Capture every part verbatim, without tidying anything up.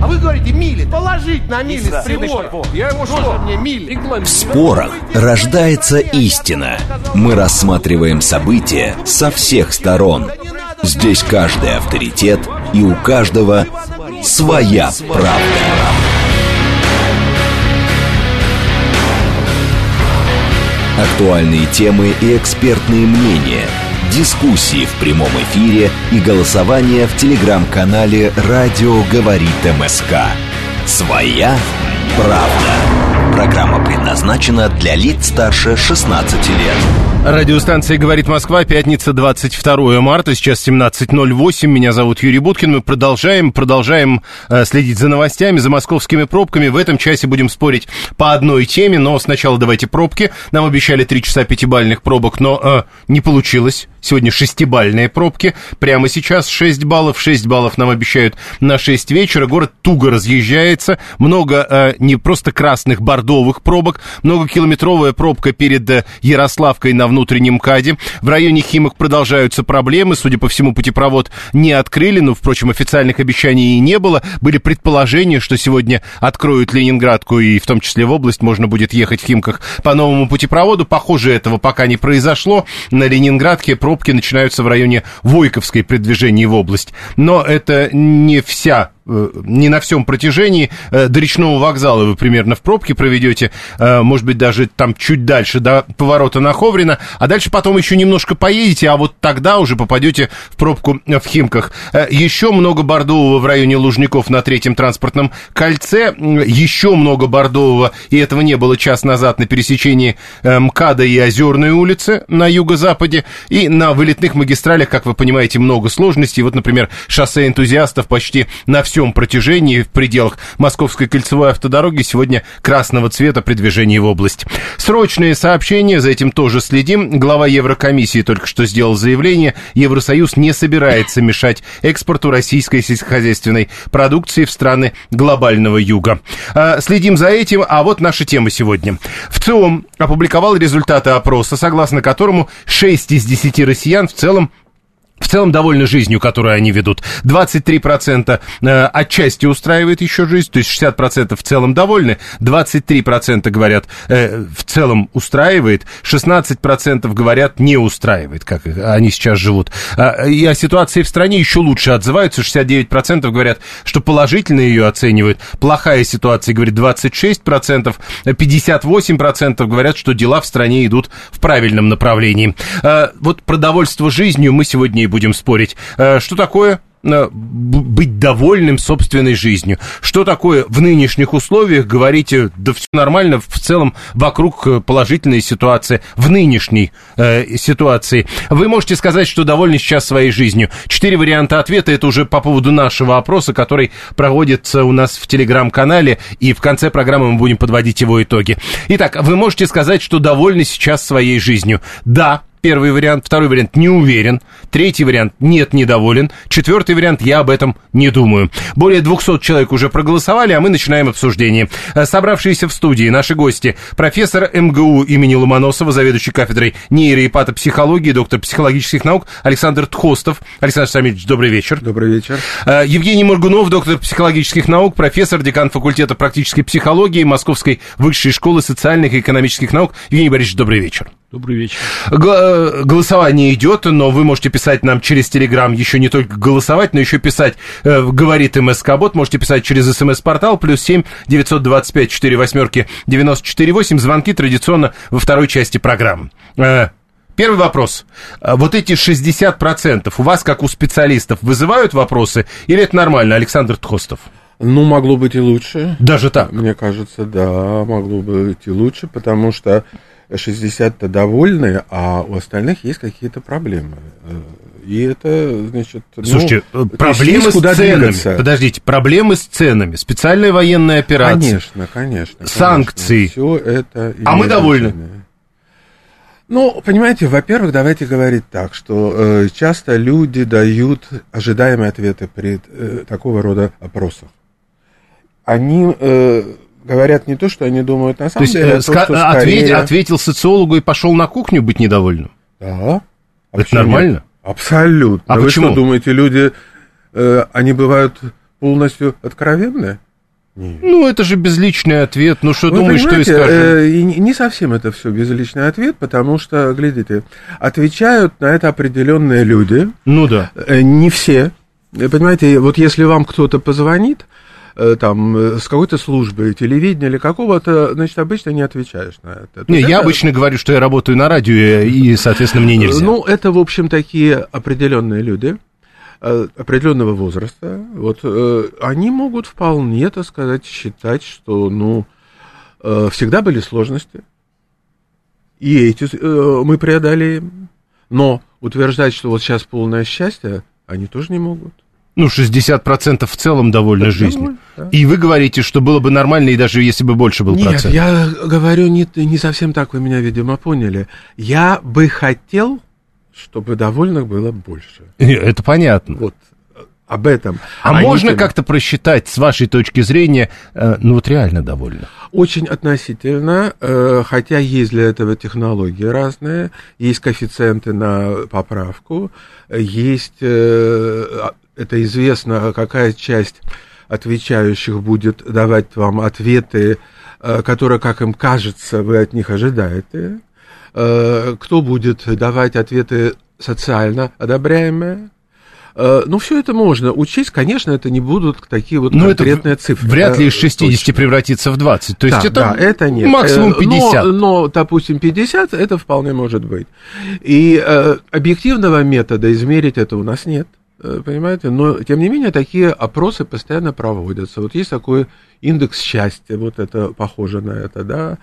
А вы говорите, мили. Положить на мили с прибора. Я его что? Мне мили. В спорах рождается истина. Мы рассматриваем события со всех сторон. Здесь каждый авторитет, и у каждого своя правда. Актуальные темы и экспертные мнения, дискуссии в прямом эфире и голосование в телеграм-канале «Радио говорит МСК». Своя правда. Программа предназначена для лиц старше шестнадцати лет. Радиостанция «Говорит Москва», пятница, двадцать второе марта, сейчас семнадцать ноль восемь. Меня зовут Юрий Буткин. Мы продолжаем, продолжаем э, следить за новостями, за московскими пробками. В этом часе будем спорить по одной теме, но сначала давайте пробки. Нам обещали три часа пятибалльных пробок, но э, не получилось. Сегодня шестибалльные пробки. Прямо сейчас шесть баллов. шесть баллов нам обещают на шесть вечера. Город туго разъезжается. Много э, не просто красных, бордовых пробок. Многокилометровая пробка перед э, Ярославкой на внутреннем МКАДе. В районе Химок продолжаются проблемы. Судя по всему, путепровод не открыли. Но, впрочем, официальных обещаний и не было. Были предположения, что сегодня откроют Ленинградку, и в том числе в область можно будет ехать в Химках по новому путепроводу. Похоже, этого пока не произошло. На Ленинградке пробки начинаются в районе Войковской при движении в область. Но это не вся... не на всем протяжении. До речного вокзала вы примерно в пробке проведете, может быть, даже там чуть дальше, до поворота на Ховрина, а дальше потом еще немножко поедете, а вот тогда уже попадете в пробку в Химках. Еще много бордового в районе Лужников на третьем транспортном кольце, еще много бордового, и этого не было час назад, на пересечении МКАДа и Озерной улицы на юго-западе, и на вылетных магистралях, как вы понимаете, много сложностей. Вот, например, шоссе энтузиастов почти на всю протяжении в пределах Московской кольцевой автодороги сегодня красного цвета при движении в область. Срочные сообщения, за этим тоже следим. Глава Еврокомиссии только что сделал заявление. Евросоюз не собирается мешать экспорту российской сельскохозяйственной продукции в страны глобального юга. Следим за этим, а вот наша тема сегодня. ВЦИОМ опубликовал результаты опроса, согласно которому шесть из десяти россиян в целом В целом довольны жизнью, которую они ведут. двадцать три процента э, отчасти устраивает еще жизнь, то есть шестьдесят процентов в целом довольны, двадцать три процента говорят э, в целом устраивает, шестнадцать процентов говорят не устраивает, как они сейчас живут. А, и о ситуации в стране еще лучше отзываются, шестьдесят девять процентов говорят, что положительно ее оценивают, плохая ситуация, говорит двадцать шесть процентов, пятьдесят восемь процентов говорят, что дела в стране идут в правильном направлении. А, вот про довольство жизнью мы сегодня и будем спорить. Что такое быть довольным собственной жизнью? Что такое в нынешних условиях говорить, да все нормально, в целом вокруг положительная ситуация, в нынешней э, ситуации? Вы можете сказать, что довольны сейчас своей жизнью. Четыре варианта ответа, это уже по поводу нашего опроса, который проводится у нас в телеграм-канале, и в конце программы мы будем подводить его итоги. Итак, вы можете сказать, что довольны сейчас своей жизнью. Да. Первый вариант. Второй вариант — не уверен. Третий вариант — нет, недоволен. Четвертый вариант — я об этом не думаю. Более двухсот человек уже проголосовали, а мы начинаем обсуждение. Собравшиеся в студии наши гости: профессор эм гэ у имени Ломоносова, заведующий кафедрой нейро- и патопсихологии, доктор психологических наук Александр Тхостов. Александр Самильевич, добрый вечер. Добрый вечер. Евгений Моргунов, доктор психологических наук, профессор, декан факультета практической психологии Московской высшей школы социальных и экономических наук. Евгений Борисович, добрый вечер. Добрый вечер. Голосование идет, но вы можете писать нам через Телеграм, еще не только голосовать, но еще писать э, «Говорит МСК-бот». Можете писать через СМС-портал плюс семь девятьсот двадцать пять четыре восьмерки девяносто четыре восемь. Звонки традиционно во второй части программы. Э, первый вопрос. Вот эти шестьдесят процентов у вас, как у специалистов, вызывают вопросы или это нормально, Александр Тхостов? Ну, могло быть и лучше. Даже так? Мне кажется, да, могло быть и лучше, потому что шестьдесят-то довольны, а у остальных есть какие-то проблемы. И это, значит... Слушайте, ну, проблемы с ценами. Двигаться. Подождите, проблемы с ценами. Специальная военная операция. Конечно, конечно. Санкции. Все это... А мы довольны. Ну, понимаете, во-первых, давайте говорить так, что э, часто люди дают ожидаемые ответы при э, такого рода опросах. Они... Э, говорят не то, что они думают на самом то деле, есть, а то, что ответь, скорее... ответил социологу и пошел на кухню быть недовольным? Да. Это нормально? Нет? Абсолютно. А Вы почему? что думаете, люди, э, они бывают полностью откровенное? Нет. Ну, это же безличный ответ. Ну, что Вы думаешь, что и скажешь? Э, не совсем это все безличный ответ, потому что, глядите, отвечают на это определенные люди. Ну да. Э, не все. Понимаете, вот если вам кто-то позвонит, э, там, с какой-то службы, телевидения или какого-то, значит, обычно не отвечаешь на это. Не, это... я обычно говорю, что я работаю на радио, и, соответственно, мне нельзя. Ну, это, в общем, такие определенные люди определенного возраста, вот, э, они могут вполне, так сказать, считать, что, ну, э, всегда были сложности, и эти э, мы преодолеем, но утверждать, что вот сейчас полное счастье, они тоже не могут. Ну, шестьдесят процентов в целом довольны Это жизнью. довольно, да. И вы говорите, что было бы нормально, и даже если бы больше был Нет, процент. я говорю не, не совсем так, вы меня, видимо, поняли. Я бы хотел, чтобы довольных было больше. Это понятно. Вот об этом. А Они можно тем... как-то просчитать, с вашей точки зрения, э, ну вот реально довольно? Очень относительно, э, хотя есть для этого технологии разные, есть коэффициенты на поправку, есть, э, это известно, какая часть отвечающих будет давать вам ответы, э, которые, как им кажется, вы от них ожидаете. Кто будет давать ответы социально одобряемые. Ну, все это можно учесть. Конечно, это не будут такие вот но конкретные это цифры. Вряд ли из шестидесяти точно превратится в двадцать. То есть да, это, да, это нет. максимум пятьдесят. Но, но, допустим, пятьдесят это вполне может быть. И э, объективного метода измерить это у нас нет. Понимаете? Но, тем не менее, такие опросы постоянно проводятся. Вот есть такой индекс счастья. Вот это похоже на это, да.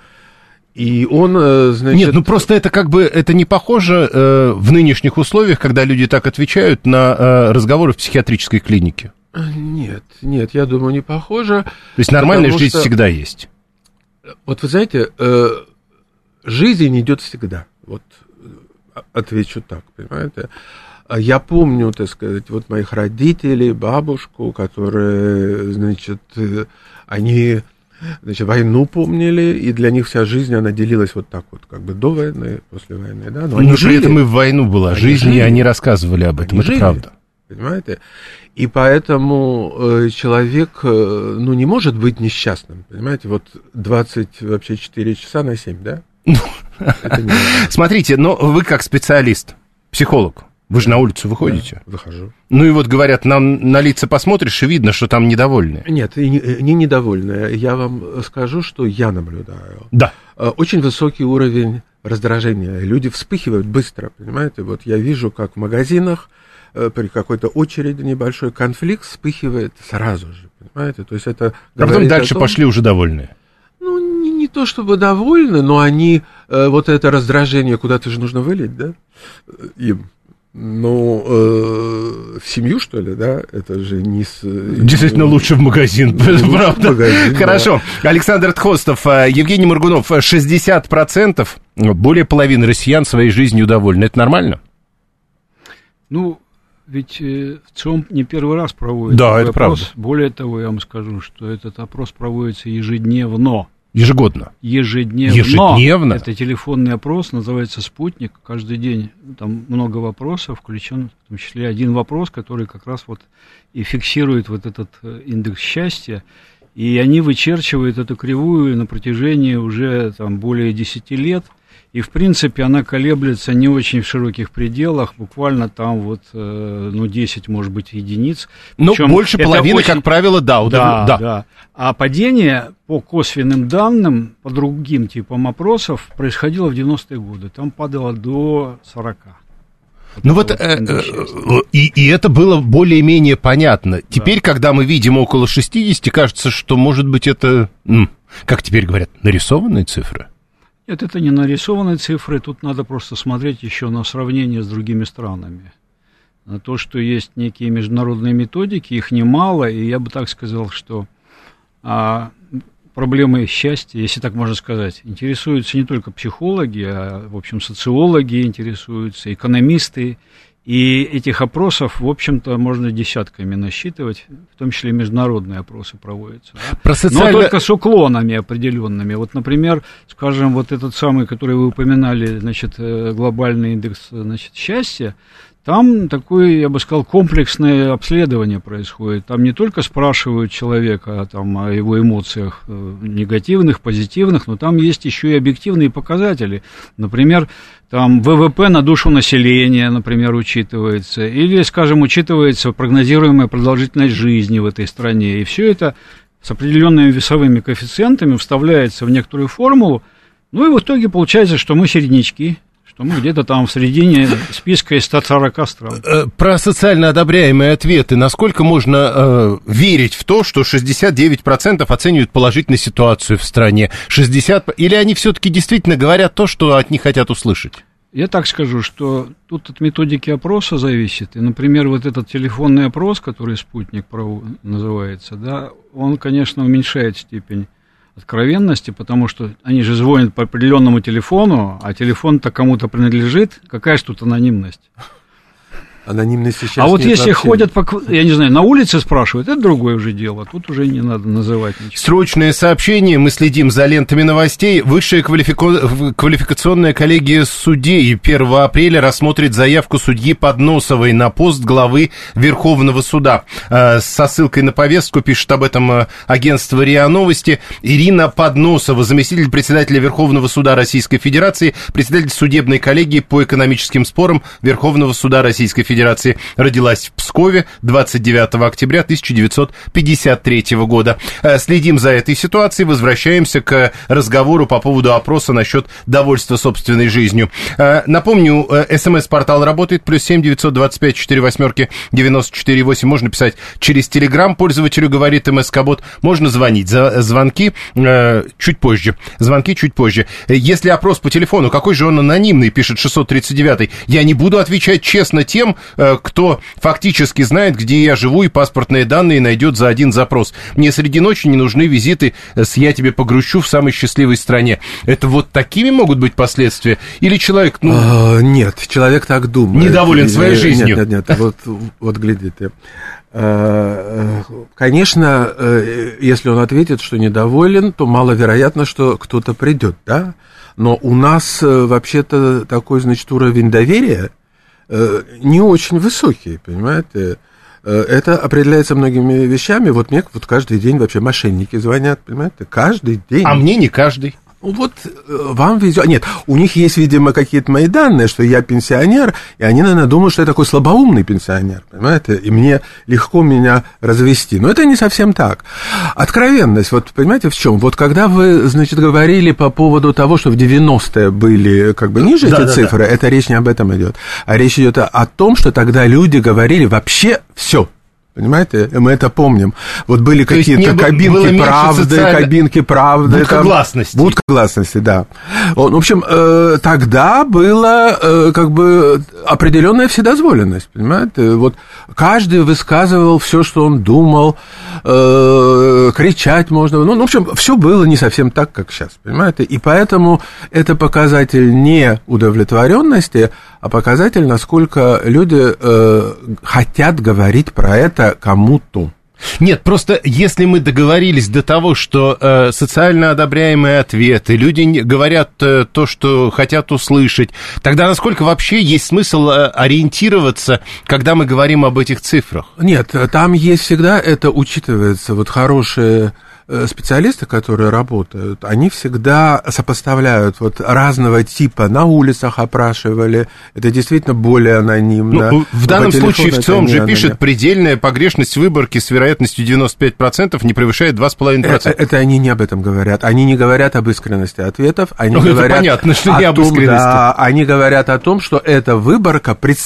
И он, значит... Нет, ну просто это как бы, это не похоже э, в нынешних условиях, когда люди так отвечают на э, разговоры в психиатрической клинике. Нет, нет, я думаю, не похоже. То есть нормальная жизнь что... всегда есть. Вот вы знаете, э, жизнь идет всегда. Вот отвечу так, понимаете? Я помню, так сказать, вот моих родителей, бабушку, которые, значит, они... Значит, войну помнили, и для них вся жизнь, она делилась вот так вот, как бы до войны, после войны, да. Но, Но при жили, этом и в войну была они жизнь, жили, и они рассказывали об этом, они это жили, правда. Понимаете? И поэтому э, человек, э, ну, не может быть несчастным, понимаете, вот двадцать, вообще четыре часа на семь, да? Смотрите, но вы как специалист, психолог, вы же на улицу выходите? Да, выхожу. Ну и вот говорят, нам на лица посмотришь, и видно, что там недовольные. Нет, не, не недовольные. Я вам скажу, что я наблюдаю. Да. Очень высокий уровень раздражения. Люди вспыхивают быстро, понимаете? Вот я вижу, как в магазинах при какой-то очереди небольшой конфликт вспыхивает сразу же, понимаете? То есть это... А потом дальше том, пошли уже довольные. Ну, не, не то чтобы довольны, но они... Вот это раздражение куда-то же нужно вылить, да? Им. Ну, э, в семью, что ли, да? Это же не с... Действительно, лучше в магазин, правда? Магазин, хорошо. Да. Александр Тхостов, Евгений Моргунов, шестьдесят процентов, более половины россиян своей жизнью довольны. Это нормально? Ну, ведь э, ЦИОМ не первый раз проводит да, это опрос. Правда. Более того, я вам скажу, что этот опрос проводится ежедневно. Ежегодно? Ежедневно. Ежедневно? Это телефонный опрос, называется «Спутник». Каждый день там много вопросов, включен в том числе один вопрос, который как раз вот и фиксирует вот этот индекс счастья. И они вычерчивают эту кривую на протяжении уже там более десяти лет. И, в принципе, она колеблется не очень в широких пределах, буквально там вот, э, ну, десять, может быть, единиц. Ну, больше половины, очень... как правило, да, да, да. да. А падение по косвенным данным, по другим типам опросов, происходило в девяностые годы. Там падало до сорока. Ну вот, вот э, э, и, и это было более-менее понятно. Теперь, да. Когда мы видим около шестидесяти, кажется, что, может быть, это, м, как теперь говорят, нарисованные цифры. Нет, это не нарисованные цифры, тут надо просто смотреть еще на сравнение с другими странами. На то, что есть некие международные методики, их немало, и я бы так сказал, что а, проблемой счастья, если так можно сказать, интересуются не только психологи, а, в общем, социологи интересуются, экономисты, и этих опросов, в общем-то, можно десятками насчитывать, в том числе международные опросы проводятся. Да? Про социально... Но только с уклонами определенными. Вот, например, скажем, вот этот самый, который вы упоминали, значит, глобальный индекс, значит, счастья, Там такое, я бы сказал, комплексное обследование происходит. Там не только спрашивают человека а, там, о его эмоциях негативных, позитивных, но там есть еще и объективные показатели. Например, там ВВП на душу населения, например, учитывается. Или, скажем, учитывается прогнозируемая продолжительность жизни в этой стране. И все это с определенными весовыми коэффициентами вставляется в некоторую формулу. Ну и в итоге получается, что мы середнячки. Что мы где-то там в середине списка из ста сорока стран. Про социально одобряемые ответы. Насколько можно э, верить в то, что шестьдесят девять процентов оценивают положительно ситуацию в стране? шестьдесят процентов Или они все-таки действительно говорят то, что от них хотят услышать? Я так скажу, что тут от методики опроса зависит. И, например, вот этот телефонный опрос, который «Спутник» называется, да, он, конечно, уменьшает степень откровенности, потому что они же звонят по определенному телефону, а телефон-то кому-то принадлежит. Какая же тут анонимность? Анонимность сейчас А вот нет если вообще. ходят, по, я не знаю, на улице спрашивают, это другое уже дело. Тут уже не надо называть ничего. Срочное сообщение. Мы следим за лентами новостей. Высшая квалифика... квалификационная коллегия судей первого апреля рассмотрит заявку судьи Подносовой на пост главы Верховного суда. Со ссылкой на повестку пишет об этом агентство РИА Новости. Ирина Подносова, заместитель председателя Верховного суда Российской Федерации, председатель судебной коллегии по экономическим спорам Верховного суда Российской Федерации. Федерации, родилась в Пскове двадцать девятого октября тысяча девятьсот пятьдесят третьего года. Следим за этой ситуацией, возвращаемся к разговору по поводу опроса насчет довольства собственной жизнью. Напомню, СМС-портал работает, плюс семь девятьсот двадцать пять четыре восьмерки девяносто четыре восемь, можно писать через Телеграм, пользователю говорит МСК-бот, можно звонить, за звонки чуть позже, звонки чуть позже. Если опрос по телефону, какой же он анонимный, пишет шестьсот тридцать девятый, я не буду отвечать честно тем, кто фактически знает, где я живу, и паспортные данные найдет за один запрос. Мне среди ночи не нужны визиты с «я тебе погрущу» в самой счастливой стране. Это вот такими могут быть последствия? Или человек, ну... А, нет, человек так думает. Недоволен своей жизнью. Нет, нет, нет, вот, вот глядите. Конечно, если он ответит, что недоволен, то маловероятно, что кто-то придет, да? Но у нас вообще-то такой, значит, уровень доверия не очень высокий, понимаете? Это определяется многими вещами. Вот мне вот каждый день вообще мошенники звонят, понимаете? Каждый день. А мне не каждый. Вот вам везет. Нет, у них есть, видимо, какие-то мои данные, что я пенсионер, и они, наверное, думают, что я такой слабоумный пенсионер, понимаете, и мне легко меня развести. Но это не совсем так. Откровенность, вот понимаете, в чем? Вот когда вы, значит, говорили по поводу того, что в девяностые были как бы ниже да, эти да, цифры, да. Это речь не об этом идет, а речь идет о том, что тогда люди говорили вообще все. Понимаете, мы это помним. Вот были то какие-то кабинки правды, социально... кабинки правды. Будка там... гласности. Будка гласности, да. Вот, в общем, э, тогда была э, как бы определенная вседозволенность, понимаете. Вот каждый высказывал все, что он думал, э, кричать можно. Ну, в общем, все было не совсем так, как сейчас, понимаете. И поэтому это показатель не удовлетворенности, а показатель, насколько люди э, хотят говорить про это кому-то. Нет, просто если мы договорились до того, что э, социально одобряемые ответы, люди говорят э, то, что хотят услышать, тогда насколько вообще есть смысл э, ориентироваться, когда мы говорим об этих цифрах? Нет, там есть всегда, это учитывается, вот хорошие... специалисты, которые работают, они всегда сопоставляют вот разного типа, на улицах опрашивали, это действительно более анонимно. Ну, в данном случае в ЦИОМ же пишет, предельная погрешность выборки с вероятностью девяносто пять процентов не превышает два с половиной процента. Это, это они не об этом говорят, они не говорят об искренности ответов, они ну, говорят это понятно, что не об том, искренности. Да, они говорят о том, что эта выборка пред...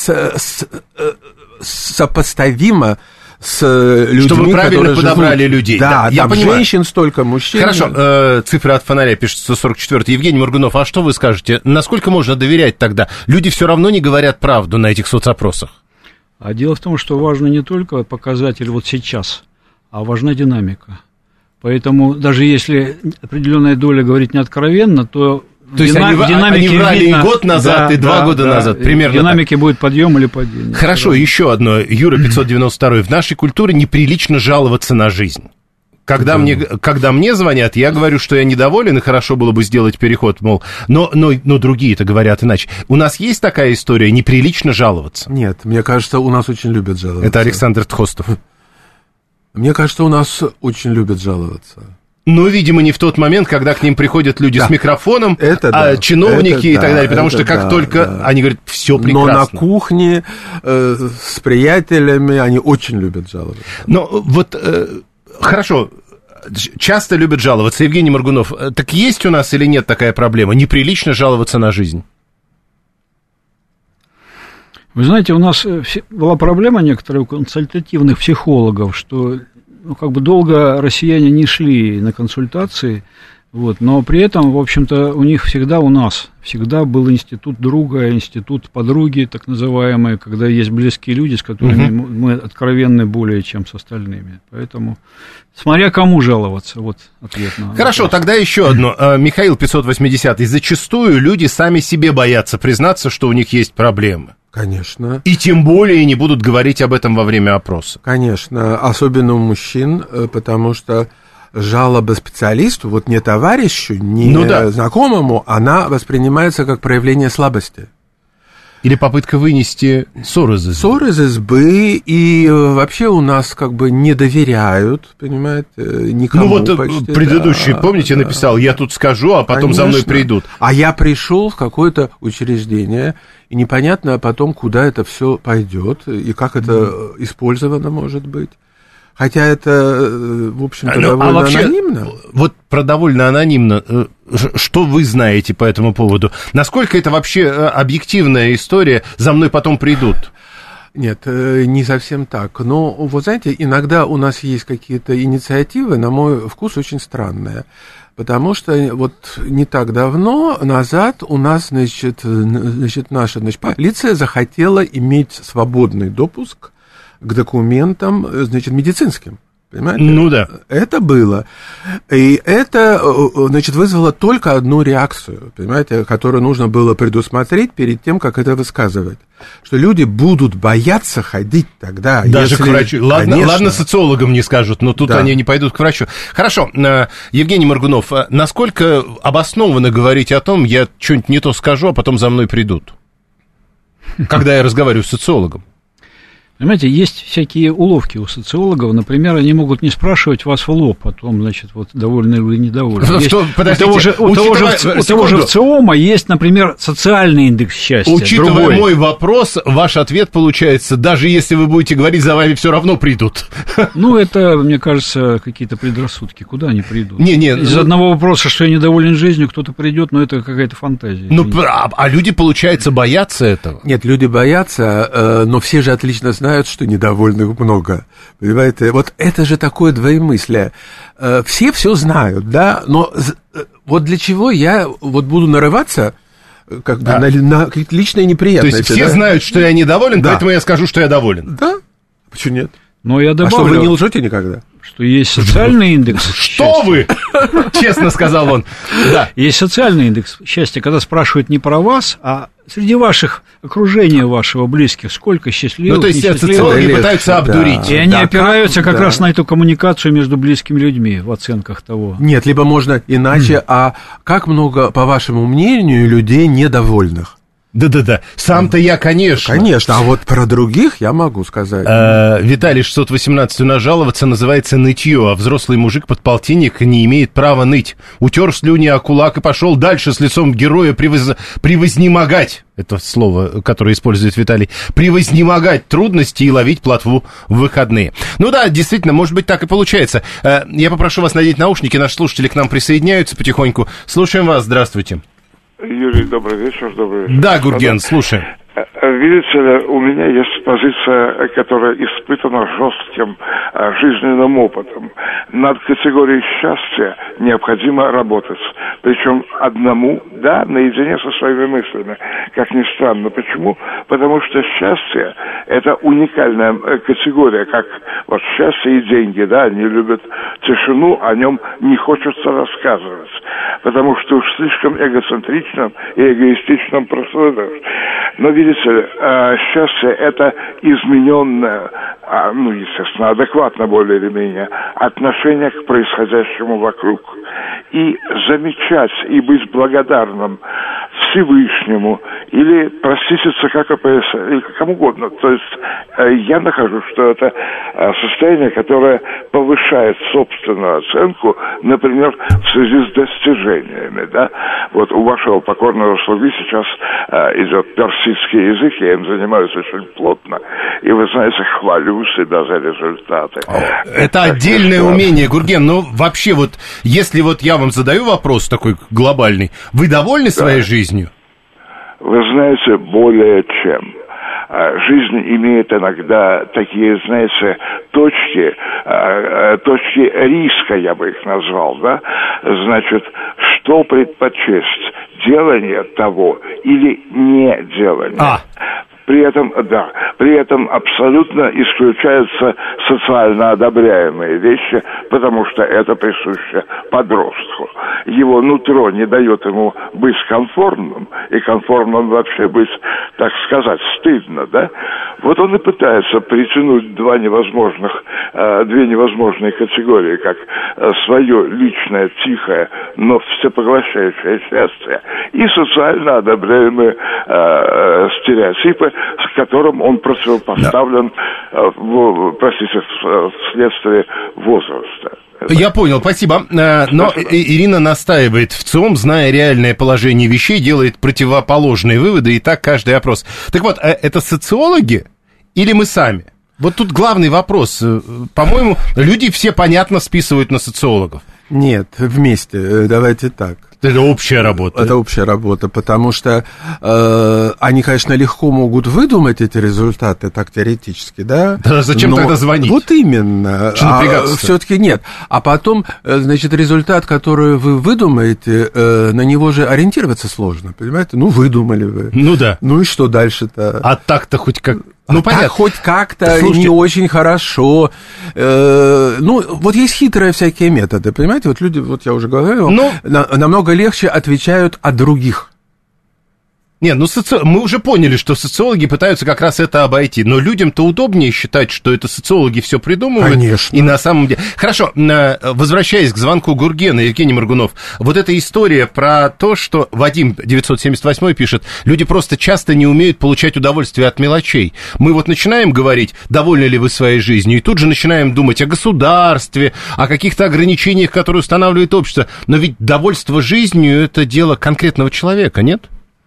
сопоставима с людьми, чтобы правильно которые подобрали живут. людей. Да, да, я там понимаю. Женщин столько, мужчин. Хорошо, э, цифры от фонаря пишет сто сорок четвёртый. Евгений Моргунов, а что вы скажете? Насколько можно доверять тогда? Люди все равно не говорят правду на этих соцопросах. А дело в том, что важно не только показатель вот сейчас, а важна динамика. Поэтому даже если определенная доля говорит неоткровенно, то... То есть Дина- они, они врали видно, и год назад, да, и два да, года да, назад, примерно в динамике так. будет подъем или падение. Хорошо, да. Еще одно. Юра пятьсот девяносто два. В нашей культуре неприлично жаловаться на жизнь. Когда, да. мне, когда мне звонят, я говорю, что я недоволен, и хорошо было бы сделать переход, мол, но, но, но другие-то говорят иначе. У нас есть такая история, неприлично жаловаться? Нет, мне кажется, у нас очень любят жаловаться. Это Александр Тхостов. Мне кажется, у нас очень любят жаловаться. Ну, видимо, не в тот момент, когда к ним приходят люди да. с микрофоном, это а да. чиновники это и да. так далее, потому это что как да, только да. они говорят, все прекрасно. Но на кухне э, с приятелями они очень любят жаловаться. Но вот, э, хорошо, часто любят жаловаться. Евгений Моргунов, так есть у нас или нет такая проблема? Неприлично жаловаться на жизнь? Вы знаете, у нас была проблема некоторая у консультативных психологов, что ну, как бы долго россияне не шли на консультации, вот, но при этом, в общем-то, у них всегда, у нас, всегда был институт друга, институт подруги, так называемый, когда есть близкие люди, с которыми uh-huh. мы откровенны более, чем с остальными. Поэтому, смотря кому жаловаться, вот ответ на Хорошо, вопрос. Тогда еще одно. Михаил пятьсот восьмидесятый. Зачастую люди сами себе боятся признаться, что у них есть проблемы. Конечно. И тем более не будут говорить об этом во время опроса. Конечно, особенно у мужчин, потому что жалоба специалисту, вот не товарищу, не ну да. знакомому, она воспринимается как проявление слабости. Или попытка вынести ссор из избы. Ссор из избы, и вообще у нас как бы не доверяют, понимаете, никому. Ну вот почти, предыдущий, да, помните, да. написал, я тут скажу, а потом Конечно. За мной придут. А я пришел в какое-то учреждение, и непонятно потом, куда это все пойдет, и как это mm. использовано может быть. Хотя это, в общем-то, ну, довольно а вообще, анонимно. Вот про довольно анонимно, что вы знаете по этому поводу? Насколько это вообще объективная история, за мной потом придут? Нет, не совсем так. Но, вот знаете, иногда у нас есть какие-то инициативы, на мой вкус, очень странные. Потому что вот не так давно назад у нас, значит, значит наша значит, полиция захотела иметь свободный допуск к документам, значит, медицинским. Понимаете? Ну да. Это было. И это, значит, вызвало только одну реакцию, понимаете, которую нужно было предусмотреть перед тем, как это высказывать. Что люди будут бояться ходить тогда. Даже если... к врачу. Ладно, ладно, социологам не скажут, но тут да. они не пойдут к врачу. Хорошо, Евгений Моргунов, насколько обоснованно говорить о том, я что-нибудь не то скажу, а потом за мной придут? Когда я разговариваю с социологом. Понимаете, есть всякие уловки у социологов. Например, они могут не спрашивать вас в лоб, а потом, значит, вот довольны вы, недовольны. Что, подождите, у того же, у того же, у того же ВЦИОМа есть, например, социальный индекс счастья. Учитывая другой. мой вопрос, ваш ответ получается, даже если вы будете говорить, за вами все равно придут. Ну, это, мне кажется, какие-то предрассудки. Куда они придут? Не, не, Из ну... одного вопроса, что я недоволен жизнью, кто-то придет, но это какая-то фантазия. Ну, а, а люди, получается, боятся этого? Нет, люди боятся, но все же отлично знают, знают, что недовольных много, понимаете? Вот это же такое двоемыслие. Все все знают, да, но вот для чего я вот буду нарываться как да. бы на, на какие-то личные неприятности. То есть все да? знают, что я недоволен, да. поэтому я скажу, что я доволен. Да, почему нет? Но я добавлю, а что, вы не лжете никогда? Что есть социальный индекс Что вы? Честно сказал он. Да. Есть социальный индекс счастья, когда спрашивают не про вас, а среди ваших окружения вашего, близких, сколько счастливых, ну, то есть социологи лет, пытаются обдурить. Да. И они да, опираются как да. раз на эту коммуникацию между близкими людьми в оценках того. Нет, либо можно иначе, mm. а как много, по вашему мнению, людей недовольных? Да-да-да, сам-то я, конечно. Конечно, а вот про других я могу сказать. А, Виталий шестьсот восемнадцать, у нас жаловаться называется нытье, а взрослый мужик-подполтинник не имеет права ныть. Утер слюни о кулак и пошел дальше с лицом героя превоз... превознемогать. Это слово, которое использует Виталий. Превознемогать трудности и ловить плотву в выходные. Ну да, действительно, может быть, так и получается. Я попрошу вас надеть наушники, наши слушатели к нам присоединяются потихоньку. Слушаем вас, здравствуйте. Юрий, добрый вечер, добрый вечер. Да, Гурген, слушай. Видите ли, у меня есть позиция, которая испытана жестким жизненным опытом. Над категорией счастья необходимо работать. Причем одному, да, наедине со своими мыслями. Как ни странно. Почему? Потому что счастье – это уникальная категория, как вот счастье и деньги, да, они любят тишину, о нем не хочется рассказывать. Потому что уж слишком эгоцентричным и эгоистичным прослывешь. Но видите, видите ли, счастье – это измененное, ну, естественно, адекватно более или менее, отношение к происходящему вокруг. И замечать, и быть благодарным Всевышнему, или простите ЦК-КПСС, или кому угодно. То есть я нахожу, что это состояние, которое повышает собственную оценку, например, в связи с достижениями, да. Вот у вашего покорного слуги сейчас идет персидский язык, я им занимаюсь очень плотно, и, вы знаете, хвалю себя за результаты. Это отдельное умение, Гурген, но вообще вот, если вот я вам задаю вопрос такой глобальный, вы довольны да. своей жизнью? Вы знаете, более чем. Жизнь имеет иногда такие, знаете, точки, точки риска, я бы их назвал, да? Значит, что предпочесть, делание того или не делание? А. При этом, да, при этом абсолютно исключаются социально одобряемые вещи, потому что это присуще подростку. Его нутро не дает ему быть конформным, и конформным вообще быть, так сказать, стыдно, да? Вот он и пытается притянуть два невозможных, э, две невозможные категории, как э, свое личное, тихое, но всепоглощающее счастье, и социально одобряемые э, стереотипы, с которым он противопоставлен, да. в, простите, вследствие возраста. Я понял, спасибо. Но спасибо. Ирина настаивает, в ЦИОМ, зная реальное положение вещей, делает противоположные выводы, и так каждый опрос. Так вот, это социологи или мы сами? Вот тут главный вопрос. По-моему, люди все понятно списывают на социологов. Нет, вместе, давайте так. Это общая работа. Это общая работа, потому что э, они, конечно, легко могут выдумать эти результаты, так теоретически, да? Да зачем тогда звонить? Вот именно. А, все-таки нет. А потом, значит, результат, который вы выдумаете, э, на него же ориентироваться сложно, понимаете? Ну, выдумали вы. Ну да. Ну и что дальше-то? А так-то хоть как... Ну, а понятно. Так, хоть как-то Слушайте. не очень хорошо. Э, ну, вот есть хитрые всякие методы, понимаете? Вот люди, вот я уже говорил, ну, на, намного легче отвечают о других. Нет, ну соци... мы уже поняли, что социологи пытаются как раз это обойти, но людям-то удобнее считать, что это социологи все придумывают. Конечно. И на самом деле... Хорошо, возвращаясь к звонку Гургена, Евгений Моргунов, вот эта история про то, что Вадим девятьсот семьдесят восемь пишет, люди просто часто не умеют получать удовольствие от мелочей. Мы вот начинаем говорить, довольны ли вы своей жизнью, и тут же начинаем думать о государстве, о каких-то ограничениях, которые устанавливает общество. Но ведь довольство жизнью – это дело конкретного человека, нет?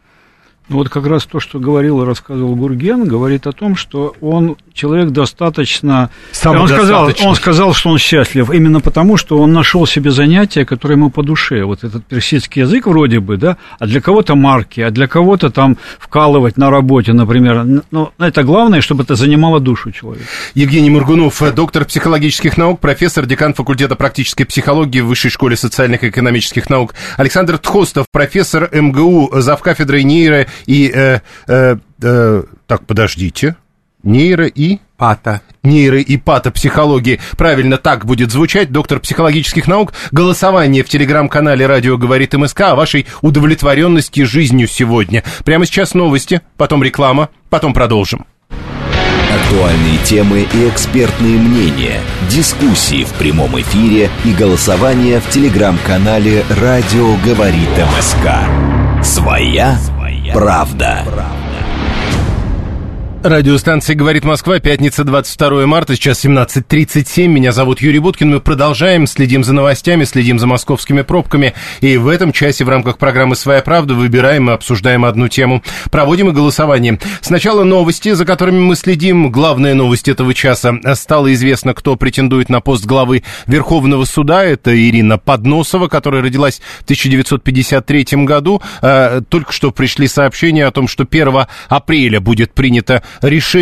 Вот как раз то, что говорил и рассказывал Гурген, говорит о том, что он человек достаточно... Он сказал, он сказал, что он счастлив именно потому, что он нашел себе занятие, которое ему по душе. Вот этот персидский язык вроде бы, да, а для кого-то марки, а для кого-то там вкалывать на работе, например. Но это главное, чтобы это занимало душу человека. Евгений Моргунов, доктор психологических наук, профессор, декан факультета практической психологии в Высшей школе социальных и экономических наук. Александр Тхостов, профессор эм гэ у, завкафедрой нейро и... Э, э, э, так, подождите... Нейро и... Пата. Нейро и патопсихологии. Правильно так будет звучать. Доктор психологических наук. Голосование в телеграм-канале «Радио говорит эм эс ка» о вашей удовлетворенности жизнью сегодня. Прямо сейчас новости, потом реклама, потом продолжим. Актуальные темы и экспертные мнения, дискуссии в прямом эфире и голосование в телеграм-канале «Радио говорит эм эс ка». Своя правда. Радиостанция «Говорит Москва», пятница, двадцать второе марта, сейчас семнадцать тридцать семь. Меня зовут Юрий Буткин. Мы продолжаем, следим за новостями, следим за московскими пробками. И в этом часе в рамках программы «Своя правда» выбираем и обсуждаем одну тему. Проводим и голосование. Сначала новости, за которыми мы следим. Главная новость этого часа. Стало известно, кто претендует на пост главы Верховного суда. Это Ирина Подносова, которая родилась в тысяча девятьсот пятьдесят третьем году. Только что пришли сообщения о том, что первого апреля будет принято решение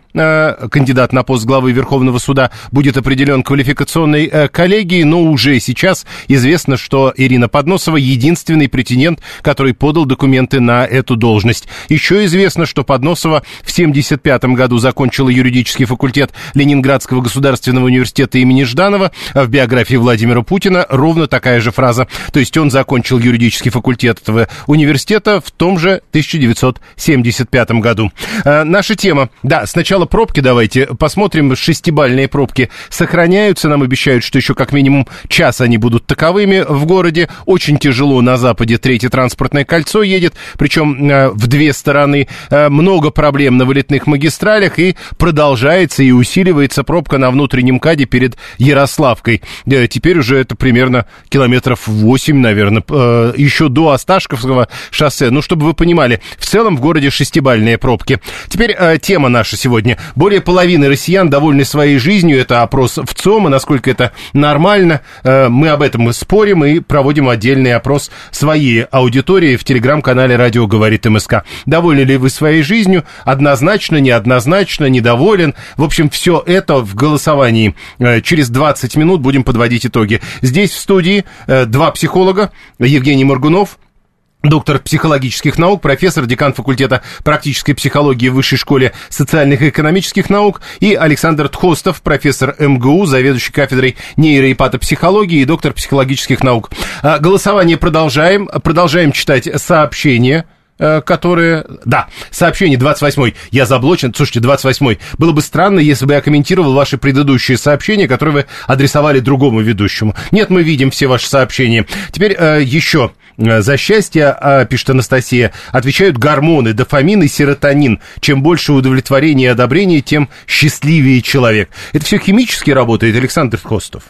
кандидат на пост главы Верховного суда, будет определен квалификационной коллегией, но уже сейчас известно, что Ирина Подносова единственный претендент, который подал документы на эту должность. Еще известно, что Подносова в семьдесят пятом году закончила юридический факультет Ленинградского государственного университета имени Жданова. В биографии Владимира Путина ровно такая же фраза. То есть он закончил юридический факультет этого университета в том же тысяча девятьсот семьдесят пятом году. Наша тема. Да, сначала пробки давайте посмотрим. Шестибалльные пробки сохраняются. Нам обещают, что еще как минимум час они будут таковыми в городе. Очень тяжело на западе. Третье транспортное кольцо едет, причем в две стороны. Много проблем на вылетных магистралях, и продолжается и усиливается пробка на внутреннем КАДе перед Ярославкой. Теперь уже это примерно километров восемь, наверное, еще до Осташковского шоссе. Ну, чтобы вы понимали, в целом в городе шестибалльные пробки. Теперь тема наша сегодня. Более половины россиян довольны своей жизнью. Это опрос в ЦИОМа, насколько это нормально. Мы об этом спорим и проводим отдельный опрос своей аудитории в телеграм-канале «Радио говорит МСК». Довольны ли вы своей жизнью? Однозначно, неоднозначно, недоволен. В общем, все это в голосовании. Через двадцать минут будем подводить итоги. Здесь в студии два психолога. Евгений Моргунов, доктор психологических наук, профессор, декан факультета практической психологии в Высшей школе социальных и экономических наук, и Александр Тхостов, профессор МГУ, заведующий кафедрой нейро- и патопсихологии и доктор психологических наук. Голосование продолжаем. Продолжаем читать сообщения, которые... Да, сообщение двадцать восьмой. Я заблочен. Слушайте, двадцать восьмой. Было бы странно, если бы я комментировал ваши предыдущие сообщения, которые вы адресовали другому ведущему. Нет, мы видим все ваши сообщения. Теперь э, еще. За счастье, пишет Анастасия, отвечают гормоны, дофамин и серотонин. Чем больше удовлетворения и одобрения, тем счастливее человек. Это все химически работает, Александр Тхостов?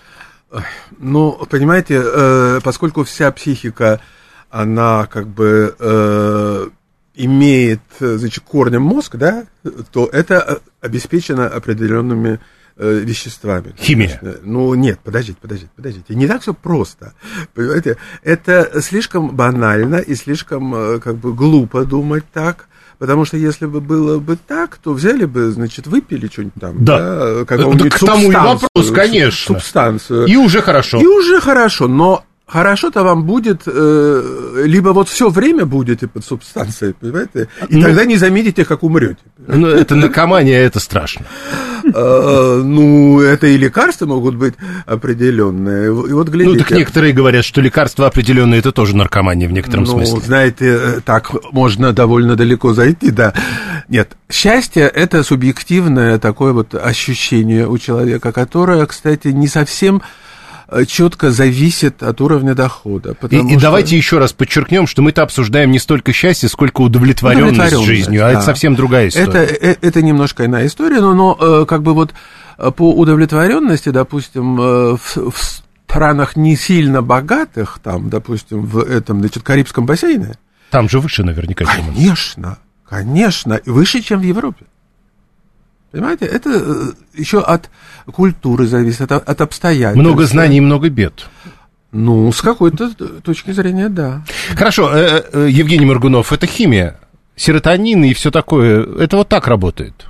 Ну, понимаете, поскольку вся психика, она как бы э, имеет, значит, корнем мозг, да, то это обеспечено определенными э, веществами. Химия. Конечно. Ну, нет, подождите, подождите, подождите. Не так все просто. Понимаете, это слишком банально и слишком как бы глупо думать так. Потому что если бы было бы так, то взяли бы, значит, выпили что-нибудь там. Да, да, какого-нибудь к тому и вопрос, конечно. Субстанцию. И уже хорошо. И уже хорошо, но хорошо-то вам будет, э, либо вот все время будете под субстанцией, понимаете, и ну, тогда не заметите, как умрете. Ну, это наркомания, это страшно. Ну, это и лекарства могут быть определенные. И вот глядите. Ну, так некоторые говорят, что лекарства определенные, это тоже наркомания в некотором смысле. Ну, знаете, так можно довольно далеко зайти, да. Нет, счастье – это субъективное такое вот ощущение у человека, которое, кстати, не совсем четко зависит от уровня дохода. И, и что... давайте еще раз подчеркнем, что мы-то обсуждаем не столько счастье, сколько удовлетворенность, удовлетворенность жизнью, а да. Это совсем другая история. Это, это немножко иная история, но, но как бы вот по удовлетворенности, допустим, в, в странах не сильно богатых, там, допустим, в этом, значит, Карибском бассейне. Там же выше наверняка. Конечно, конечно, выше, чем в Европе. Понимаете, это еще от культуры зависит, от, от обстоятельств. Много знаний и много бед. Ну, с какой-то точки зрения, да. Хорошо, Евгений Моргунов, это химия, серотонин и все такое, это вот так работает?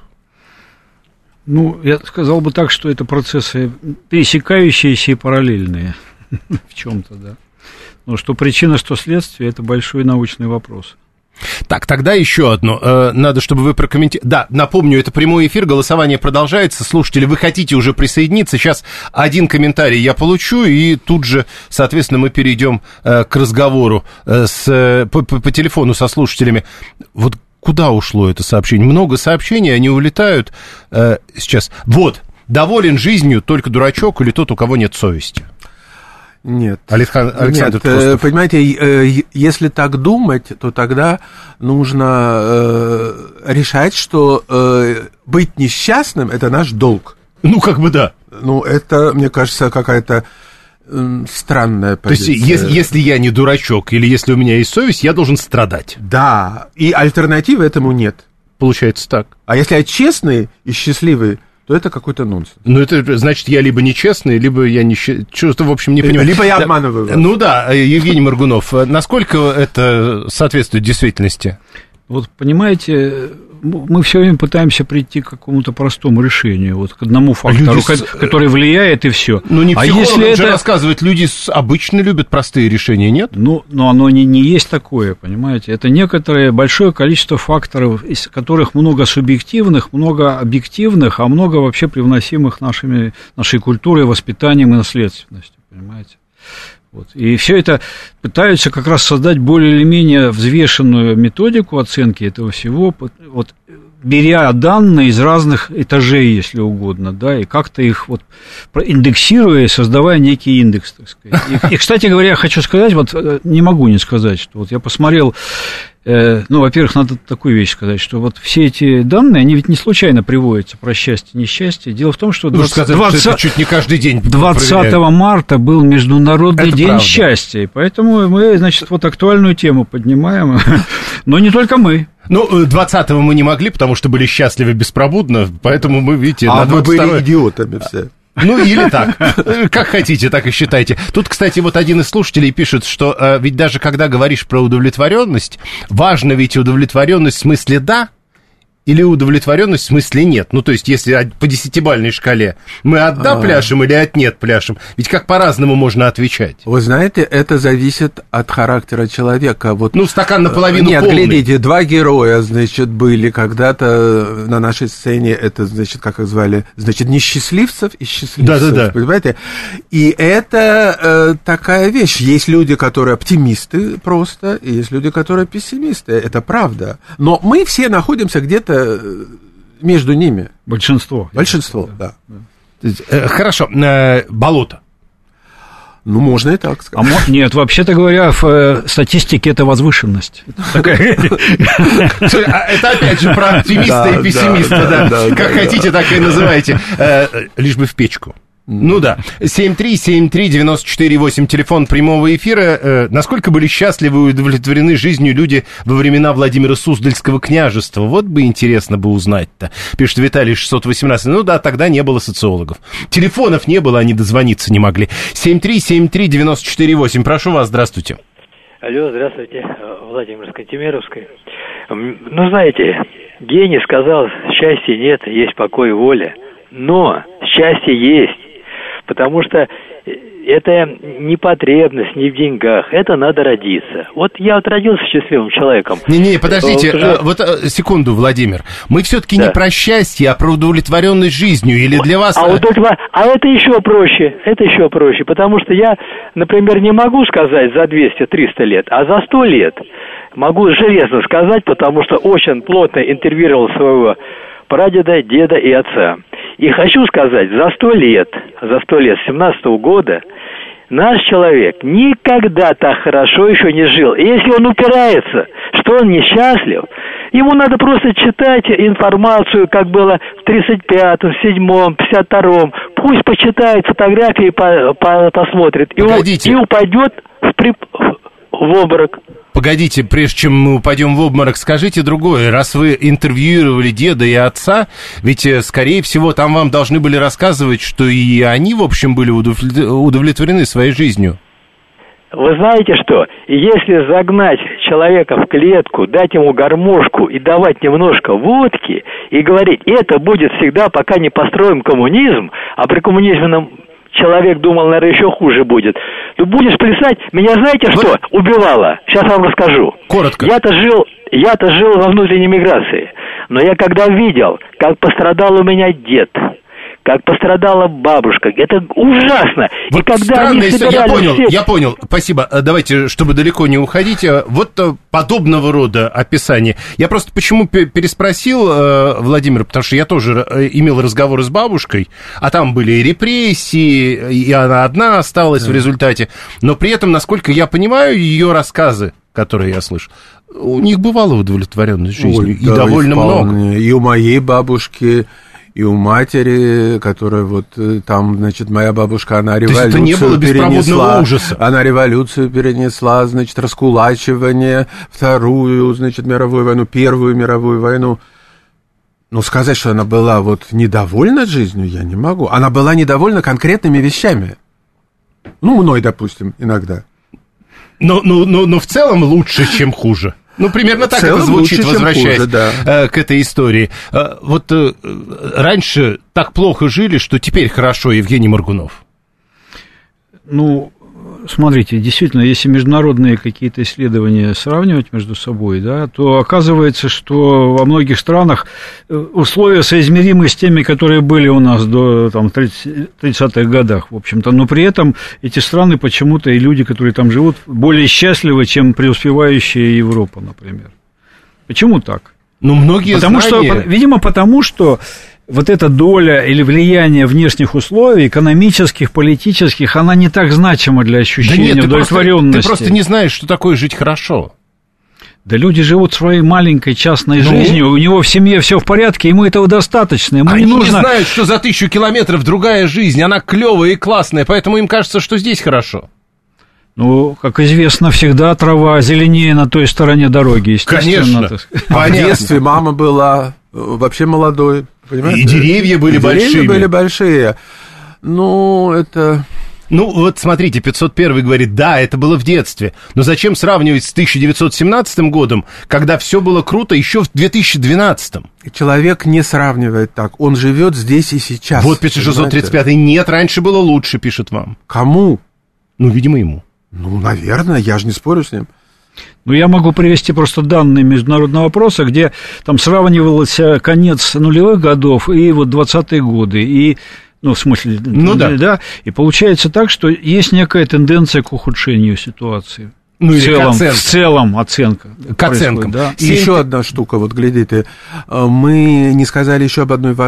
Ну, я сказал бы так, что это процессы пересекающиеся и параллельные в чем-то, да. Но что причина, что следствие, это большой научный вопрос. Так, тогда еще одно. Надо, чтобы вы прокомментировали. Да, напомню, это прямой эфир, голосование продолжается. Слушатели, вы хотите уже присоединиться? Сейчас один комментарий я получу, и тут же, соответственно, мы перейдем к разговору с, по, по телефону со слушателями. Вот куда ушло это сообщение? Много сообщений, они улетают. Сейчас. Вот. Доволен жизнью только дурачок или тот, у кого нет совести? Нет. Александр Нет, Тхостов. Понимаете, если так думать, то тогда нужно решать, что быть несчастным – это наш долг. Ну, как бы да. Ну, это, мне кажется, какая-то странная позиция. То есть, если, если я не дурачок или если у меня есть совесть, я должен страдать. Да, и альтернативы этому нет. Получается так. А если я честный и счастливый, то это какой-то нонсенс. Ну, это значит, я либо нечестный, либо я не... Что-то, в общем, не понимаю. Либо я обманываю. Ну да, Евгений Моргунов, насколько это соответствует действительности? Вот, понимаете, мы все время пытаемся прийти к какому-то простому решению, вот к одному фактору, с... который влияет, и все. Ну, не психолог, а если же это... рассказывать, люди обычно любят простые решения, нет? Ну, но оно не, не есть такое, понимаете. Это некоторое большое количество факторов, из которых много субъективных, много объективных, а много вообще привносимых нашими, нашей культурой, воспитанием и наследственностью, понимаете. Вот. И все это пытаются как раз создать более или менее взвешенную методику оценки этого всего, вот, беря данные из разных этажей, если угодно, да, и как-то их вот индексируя, создавая некий индекс, так сказать. И, и, кстати говоря, я хочу сказать, вот не могу не сказать, что вот я посмотрел, э, ну, во-первых, надо такую вещь сказать, что вот все эти данные, они ведь не случайно приводятся про счастье, несчастье. Дело в том, что двадцатого чуть не каждый день двадцатого марта был Международный это день правда. Счастья, и поэтому мы, значит, вот актуальную тему поднимаем, но не только мы. Ну, двадцатого мы не могли, потому что были счастливы беспробудно, поэтому мы, видите, а на мы двадцать второе... были идиотами все. Ну, или так. Как хотите, так и считайте. Тут, кстати, вот один из слушателей пишет, что э, ведь даже когда говоришь про удовлетворенность, важно ведь удовлетворенность в смысле «да», или удовлетворенность в смысле нет. Ну, то есть, если по десятибалльной шкале мы от «да» пляшем или от «нет» пляшем, ведь как по-разному можно отвечать. Вы знаете, это зависит от характера человека. Вот, ну, стакан наполовину нет, полный. Глядите, два героя, значит, были когда-то на нашей сцене, это, значит, как их звали, значит, несчастливцев и счастливцев, да-да-да. понимаете? И это э, такая вещь. Есть люди, которые оптимисты просто, и есть люди, которые пессимисты. Это правда. Но мы все находимся где-то между ними. Большинство. Большинство, да. да. Хорошо. Болото. Ну, можно и так сказать. А, нет, вообще-то говоря, в статистике это возвышенность. Это опять же про оптимиста и пессимиста. Как хотите, так и называйте. Лишь бы в печку. Ну да, семь три семь три девять четыре восемь, телефон прямого эфира. Э, насколько были счастливы и удовлетворены жизнью люди во времена Владимира Суздальского княжества? Вот бы интересно бы узнать-то. Пишет Виталий шестьсот восемнадцать. Ну да, тогда не было социологов. Телефонов не было, они дозвониться не могли. семь три семь три девять четыре восемь. Прошу вас, здравствуйте. Алло, здравствуйте, Владимир из Кантемировской. Ну, знаете, гений сказал, счастья нет, есть покой и воля. Но счастье есть. Потому что это не потребность, не в деньгах, это надо родиться. Вот я вот родился счастливым человеком. Не-не, подождите, уже... вот секунду, Владимир. Мы все-таки да. не про счастье, а про удовлетворенность жизнью. Или для вас... А, удовлетвор... а это еще проще, это еще проще. Потому что я, например, не могу сказать за двести-триста лет, а за сто лет могу железно сказать, потому что очень плотно интервьюировал своего прадеда, деда и отца. И хочу сказать, за сто лет, за сто лет, с семнадцатого года, наш человек никогда так хорошо еще не жил. И если он упирается, что он несчастлив, ему надо просто читать информацию, как было в тридцать пятом, седьмом, пятьдесят втором. Пусть почитает фотографии, по, по, посмотрит. И, он, и упадет в, при, в обморок. Погодите, прежде чем мы упадем в обморок, скажите другое. Раз вы интервьюировали деда и отца, ведь, скорее всего, там вам должны были рассказывать, что и они, в общем, были удовлетворены своей жизнью. Вы знаете что? Если загнать человека в клетку, дать ему гармошку и давать немножко водки, и говорить, это будет всегда, пока не построим коммунизм, а при коммунизме человек думал, наверное, еще хуже будет. Ты будешь плясать. Меня знаете что убивало? Сейчас вам расскажу. Коротко. Я-то жил, я-то жил во внутренней миграции. Но я когда видел, как пострадал у меня дед, как пострадала бабушка, это ужасно. Вот и когда странно, они собирали я понял, всех... я понял. Спасибо. Давайте, чтобы далеко не уходить, вот подобного рода описание. Я просто почему переспросил, Владимир, потому что я тоже имел разговоры с бабушкой, а там были и репрессии, и она одна осталась mm. в результате. Но при этом, насколько я понимаю, ее рассказы, которые я слышу, у них бывала удовлетворенность жизнью, Ой, и да, довольно много. И у моей бабушки... И у матери, которая вот там, значит, моя бабушка, она революцию То есть это не было перенесла. Ужаса. Она революцию перенесла, значит, раскулачивание, вторую, значит, мировую войну, первую мировую войну. Но сказать, что она была вот недовольна жизнью, я не могу. Она была недовольна конкретными вещами. Ну, мной, допустим, иногда. Но, но, но, но в целом лучше, чем хуже. Ну, примерно так это звучит, лучше, возвращаясь хуже, да. к этой истории. Вот раньше так плохо жили, что теперь хорошо, Евгений Моргунов. Ну, смотрите, действительно, если международные какие-то исследования сравнивать между собой, да, то оказывается, что во многих странах условия соизмеримы с теми, которые были у нас до там, тридцатых годах, в общем-то, но при этом эти страны почему-то и люди, которые там живут, более счастливы, чем преуспевающая Европа, например. Почему так? Ну, многие потому знания... что, видимо, потому что вот эта доля или влияние внешних условий, экономических, политических, она не так значима для ощущения да нет, удовлетворенности. Ты просто, ты просто не знаешь, что такое жить хорошо. Да люди живут своей маленькой частной ну, жизнью, у него в семье все в порядке, ему этого достаточно. Ему они не, нужно... не знают, что за тысячу километров другая жизнь, она клевая и классная, поэтому им кажется, что здесь хорошо. Ну, как известно, всегда трава зеленее на той стороне дороги, естественно. Конечно. А в детстве мама была вообще молодой. Понимаете? И деревья были и большими. Деревья были большие. Ну, это... Ну, вот смотрите, пятьсот первый говорит, да, это было в детстве. Но зачем сравнивать с тысяча девятьсот семнадцатым годом, когда все было круто еще в две тысячи двенадцатом? Человек не сравнивает так. Он живет здесь и сейчас. Вот пишет шестьсот тридцать пятый. Нет, раньше было лучше, пишет вам. Кому? Ну, видимо, ему. Ну, наверное, я же не спорю с ним. Ну, я могу привести просто данные международного опроса, где там сравнивался конец нулевых годов и вот двадцатые годы, и, ну, в смысле, ну, да. да, и получается так, что есть некая тенденция к ухудшению ситуации. Ну, в, или целом, к в целом оценка. К оценкам. Да. И еще одна штука, вот гляди ты, мы не сказали еще об одной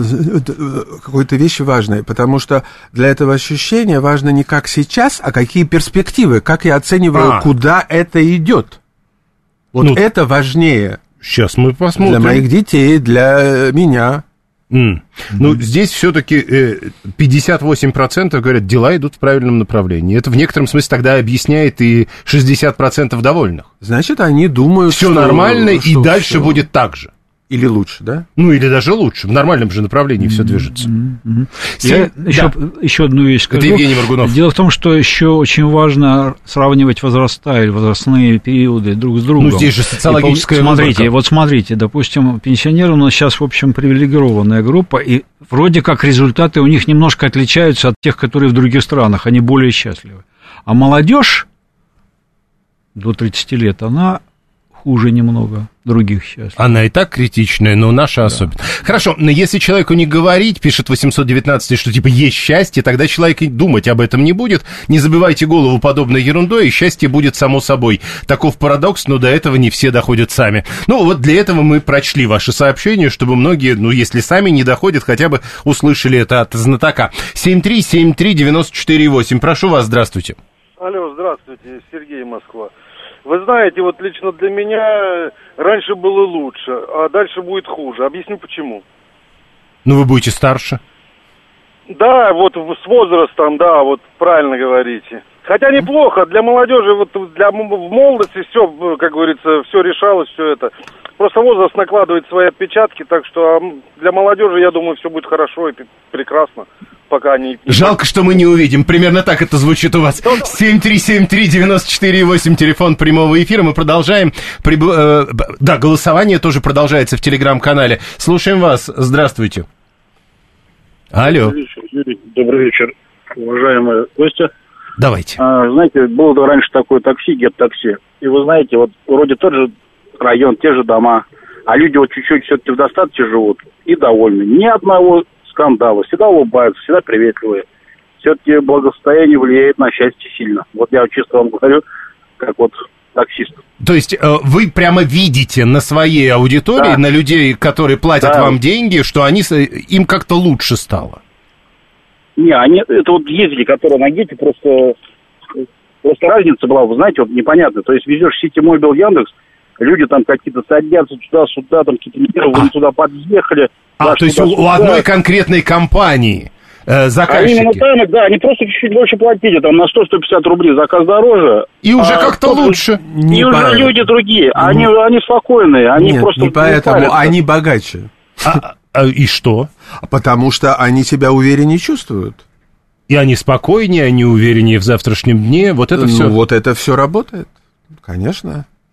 какой-то вещи важной, потому что для этого ощущения важно не как сейчас, а какие перспективы, как я оцениваю, а. куда это идет. Вот ну, это важнее. Сейчас мы посмотрим. Для моих детей, для меня. Mm. Ну, здесь все-таки пятьдесят восемь процентов говорят, дела идут в правильном направлении. Это в некотором смысле тогда объясняет и шестьдесят процентов довольных. Значит, они думают, все что... нормально, что, и дальше все... будет так же. Или лучше, да? Ну, или даже лучше. В нормальном же направлении mm-hmm. все движется. Mm-hmm. Я да. еще, еще одну вещь скажу. Это Евгений Моргунов. Дело в том, что еще очень важно сравнивать возраста или возрастные периоды друг с другом. Ну, здесь же социологическая выборка. Смотрите, выборка. вот смотрите, допустим, пенсионеры у нас сейчас, в общем, привилегированная группа, и вроде как результаты у них немножко отличаются от тех, которые в других странах, они более счастливы. А молодежь до тридцати лет, она... хуже немного других сейчас. Она и так критичная, но наша да. особенно. Хорошо, но если человеку не говорить, пишет восемьсот девятнадцать, что типа есть счастье, тогда человек и думать об этом не будет. Не забивайте голову подобной ерундой, и счастье будет само собой. Таков парадокс, но до этого не все доходят сами. Ну, вот для этого мы прочли ваши сообщения, чтобы многие, ну, если сами не доходят, хотя бы услышали это от знатока. семь три семь три девять четыре восемь. Прошу вас, здравствуйте. Алло, здравствуйте, Сергей, Москва. Вы знаете, вот лично для меня раньше было лучше, а дальше будет хуже. Объясню почему. Ну, вы будете старше. Да, вот с возрастом, да, вот правильно говорите. Хотя неплохо, для молодежи, вот для в молодости все, как говорится, все решалось, все это. Просто возраст накладывает свои отпечатки, так что для молодежи, я думаю, все будет хорошо и прекрасно. Пока они... Жалко, что мы не увидим. Примерно так это звучит у вас. семь три семь три девять четыре восемь, телефон прямого эфира. Мы продолжаем. Приб... Э, да, голосование тоже продолжается в телеграм-канале. Слушаем вас. Здравствуйте. Алло. Добрый вечер, Юрий. Добрый вечер, уважаемые гости. Давайте. А, знаете, было раньше такое такси, гет-такси. И вы знаете, вот вроде тот же район, те же дома, а люди вот чуть-чуть все-таки в достатке живут и довольны. Ни одного скандала, всегда улыбаются, всегда приветливые. Все-таки благосостояние влияет на счастье сильно. Вот я чисто вам говорю, как вот таксист. То есть вы прямо видите на своей аудитории, да. на людей, которые платят да. вам деньги, что они, им как-то лучше стало? Не, они, это вот ездили, которые на гете, просто, просто разница была, вы знаете, вот непонятно. То есть везешь Ситимобил, Яндекс, люди там какие-то садятся туда-сюда, там какие-то нервы, а. туда подъехали. А, то есть у, у одной конкретной компании э, заказчики. Они, там, да, они просто чуть-чуть больше платили, там на сто - сто пятьдесят рублей заказ дороже. И уже а, как-то лучше. И уже по... люди другие, они, mm. они спокойные, они Нет, просто... не поэтому, не они богаче. А, а, и что? Потому что они себя увереннее чувствуют. И они спокойнее, они увереннее в завтрашнем дне, вот это ну, все. Вот это все работает, конечно.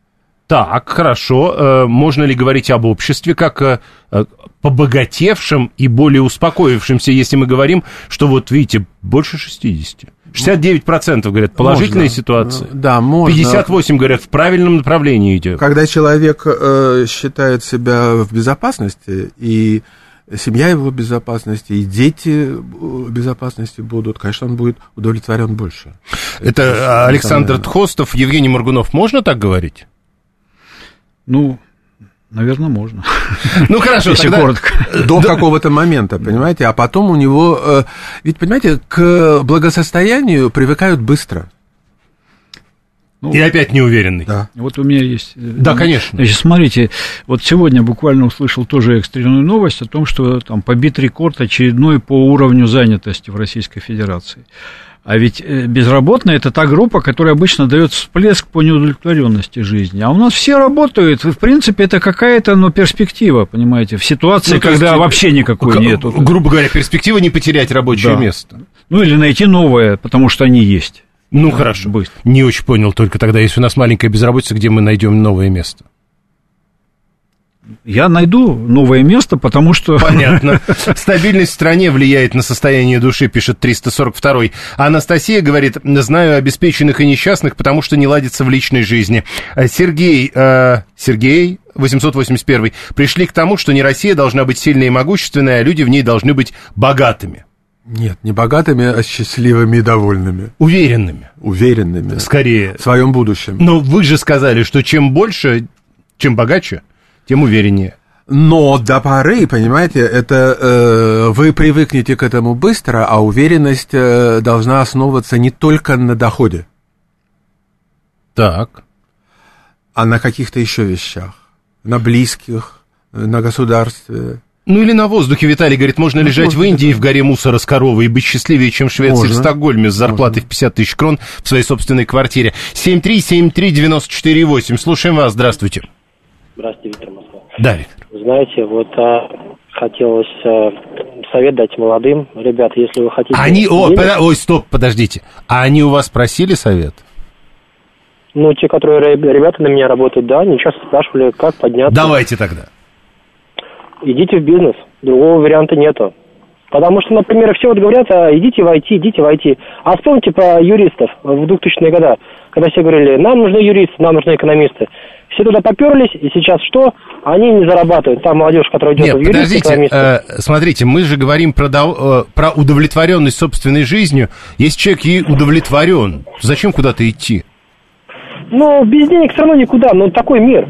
Так, хорошо. Можно ли говорить об обществе как побогатевшем и более успокоившемся, если мы говорим, что вот видите, больше шестьдесят? шестьдесят девять процентов говорят, положительная можно. Ситуация. Да, можно. пятьдесят восемь говорят, в правильном направлении идет. Когда человек э, считает себя в безопасности, и семья его в безопасности, и дети в безопасности будут, конечно, он будет удовлетворен больше. Это, Это Александр Тхостов, Евгений Моргунов, можно так говорить? Ну, наверное, можно. Ну, хорошо, если тогда... коротко. До какого-то момента, понимаете? А потом у него... Ведь, понимаете, к благосостоянию привыкают быстро. Ну, и опять неуверенный. Да. Вот у меня есть... Да, конечно. Значит, смотрите, вот сегодня буквально услышал тоже экстренную новость о том, что там побит рекорд очередной по уровню занятости в Российской Федерации. А ведь безработные – это та группа, которая обычно дает всплеск по неудовлетворенности жизни. А у нас все работают, и, в принципе, это какая-то, ну, перспектива, понимаете, в ситуации, ну, когда есть, вообще никакой нету. Грубо говоря, перспектива не потерять рабочее да. место. Ну, или найти новое, потому что они есть. Ну, да, хорошо. Быстро. Не очень понял только тогда, если у нас маленькая безработица, где мы найдем новое место. Я найду новое место, потому что... Понятно. Стабильность в стране влияет на состояние души, пишет триста сорок второй. Анастасия говорит, знаю обеспеченных и несчастных, потому что не ладится в личной жизни. Сергей, э, Сергей, восемьсот восемьдесят первый, пришли к тому, что не Россия должна быть сильной и могущественной, а люди в ней должны быть богатыми. Нет, не богатыми, а счастливыми и довольными. Уверенными. Уверенными. Скорее. В своем будущем. Но вы же сказали, что чем больше, чем богаче, тем увереннее. Но до поры, понимаете, это э, вы привыкнете к этому быстро, а уверенность э, должна основываться не только на доходе. Так. А на каких-то еще вещах. На близких, на государстве. Ну или на воздухе. Виталий говорит, можно ну, лежать можно, в Индии да. в горе мусора с коровой и быть счастливее, чем в Швеции, можно. В Стокгольме с зарплатой можно. В пятьдесят тысяч крон в своей собственной квартире. семь три семь три девять четыре восемь. Слушаем вас. Здравствуйте. Здравствуйте, Виктор Москва. Да, Виктор. Знаете, вот а, хотелось а, совет дать молодым. Ребят, если вы хотите... Они... О, денег... под... Ой, стоп, подождите. А они у вас просили совет? Ну, те, которые ребята на меня работают, да, они часто спрашивали, как подняться. Давайте тогда. Идите в бизнес. Другого варианта нету. Потому что, например, все вот говорят, а, идите в ай ти, идите в ай ти. А вспомните про юристов в двухтысячные годы, когда все говорили, нам нужны юристы, нам нужны экономисты. Все туда поперлись, и сейчас что? Они не зарабатывают. Та молодежь, которая идет Нет, в юристы, подождите, э, смотрите, мы же говорим про, э, про удовлетворенность собственной жизнью. Если человек ей удовлетворен, зачем куда-то идти? Ну, без денег все равно никуда, ну, такой мир.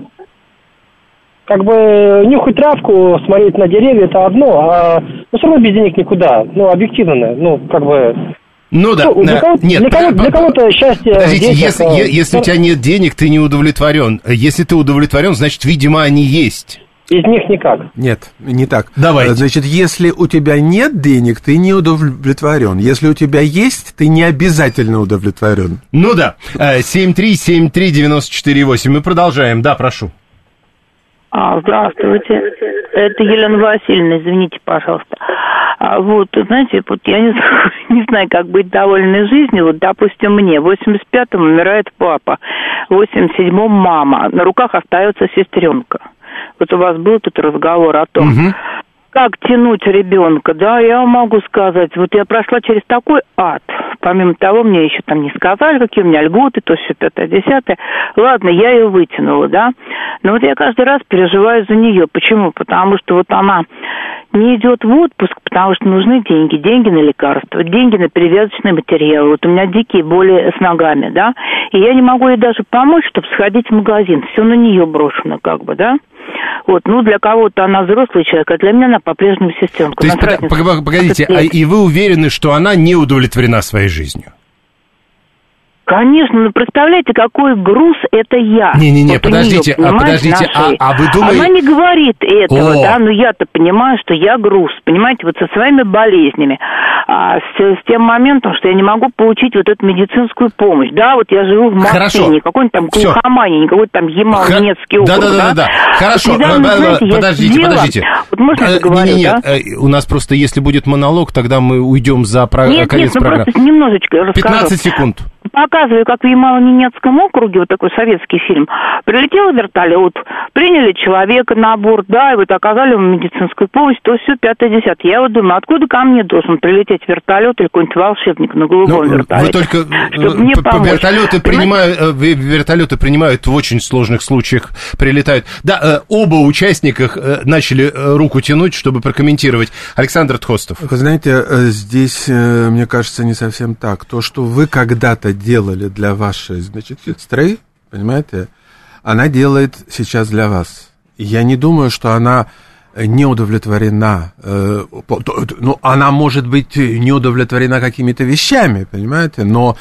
Как бы нюхать травку, смотреть на деревья, это одно, а ну, все равно без денег никуда. Ну, объективно, ну, как бы... Ну да, ну, для кого-то, нет, для кого-то, для кого-то счастье... Подождите, детях, если, а... если у тебя нет денег, ты не удовлетворен. Если ты удовлетворен, значит, видимо, они есть. Из них никак. Нет, не так. Давайте. Значит, если у тебя нет денег, ты не удовлетворен. Если у тебя есть, ты не обязательно удовлетворен. Ну да. семь три семь три девять четыре восемь. Мы продолжаем. Да, прошу. А, здравствуйте. Это Елена Васильевна, извините, пожалуйста. А, вот, знаете, вот я не, не знаю, как быть довольной жизнью. Вот, допустим, мне в восемьдесят пятом умирает папа, в восемьдесят седьмом мама, на руках остается сестренка. Вот у вас был тут разговор о том, угу. как тянуть ребенка, да, я могу сказать, вот я прошла через такой ад. Помимо того, мне еще там не сказали, какие у меня льготы, то все пятое, десятое. Ладно, я ее вытянула, да. Но вот я каждый раз переживаю за нее. Почему? Потому что вот она не идет в отпуск, потому что нужны деньги. Деньги на лекарства, деньги на перевязочный материал. Вот у меня дикие боли с ногами, да. И я не могу ей даже помочь, чтобы сходить в магазин. Все на нее брошено, как бы, да. Вот, ну, для кого-то она взрослый человек, а для меня она по-прежнему сестренка. То есть, пог- погодите, а и вы уверены, что она не удовлетворена своей жизнью? Конечно, ну представляете, какой груз это я. Не-не-не, вот подождите, нее, а подождите, а, а вы думаете... Она не говорит этого, О. да, но я-то понимаю, что я груз, понимаете, вот со своими болезнями, а, с, с тем моментом, что я не могу получить вот эту медицинскую помощь. Да, вот я живу в Москве, Хорошо. не какой-нибудь там глухомане, не какой-то там Ямал-Ненецкий округ, Да-да-да, хорошо, вот недавно, знаете, подождите, сидела, подождите. Вот можно я договорю, не, не, да? Нет, у нас просто, если будет монолог, тогда мы уйдем за про... нет, конец нет, ну программы. Просто немножечко расскажу. пятнадцать секунд. показывали, как в Ямало-Ненецком округе, вот такой советский фильм, прилетел вертолет, приняли человека на борт, да, и вот оказали ему медицинскую помощь, то все пятое, десятое. Я вот думаю, откуда ко мне должен прилететь вертолет или какой-нибудь волшебник на голубом ну, вертолете? Вы только чтобы мне помочь. Вертолеты принимают, вертолеты принимают в очень сложных случаях, прилетают. Да, оба участника начали руку тянуть, чтобы прокомментировать. Александр Тхостов. Вы знаете, здесь, мне кажется, не совсем так. То, что вы когда-то делали для вашей, значит, сестры, понимаете, она делает сейчас для вас. Я не думаю, что она не удовлетворена. Ну, она может быть не удовлетворена какими-то вещами, понимаете, но